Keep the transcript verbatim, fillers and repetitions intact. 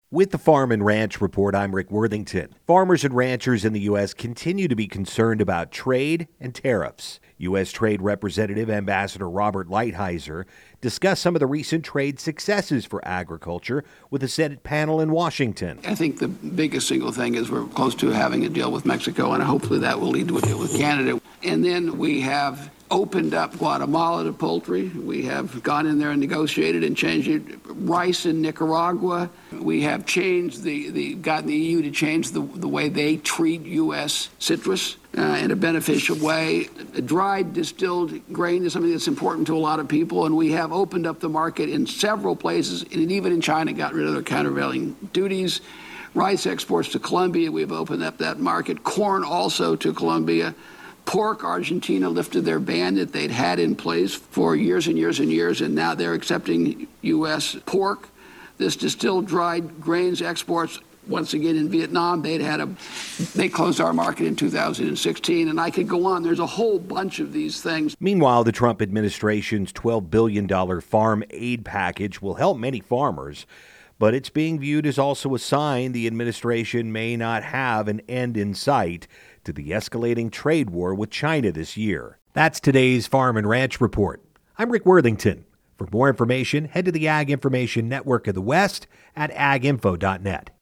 With the Farm and Ranch Report, I'm Rick Worthington. Farmers and ranchers in the U S continue to be concerned about trade and tariffs. U S. Trade Representative Ambassador Robert Lighthizer discussed some of the recent trade successes for agriculture with a Senate panel in Washington. I think the biggest single thing is we're close to having a deal with Mexico, and hopefully that will lead to a deal with Canada. And then we have opened up Guatemala to poultry. We have gone in there and negotiated and changed it. Rice in Nicaragua. We have changed the, the gotten the E U to change the, the way they treat U S citrus uh, in a beneficial way. Dried distilled grain is something that's important to a lot of people, and we have opened up the market in several places, and even in China got rid of their countervailing duties. Rice exports to Colombia, we've opened up that market. Corn also to Colombia. Pork, Argentina lifted their ban that they'd had in place for years and years and years, and now they're accepting U S pork. This distilled dried grains exports, once again in Vietnam, they'd had a, they closed our market in two thousand sixteen, and I could go on. There's a whole bunch of these things. Meanwhile, the Trump administration's twelve billion dollars farm aid package will help many farmers, but it's being viewed as also a sign the administration may not have an end in sight to the escalating trade war with China this year. That's today's Farm and Ranch Report. I'm Rick Worthington. For more information, head to the Ag Information Network of the West at ag info dot net.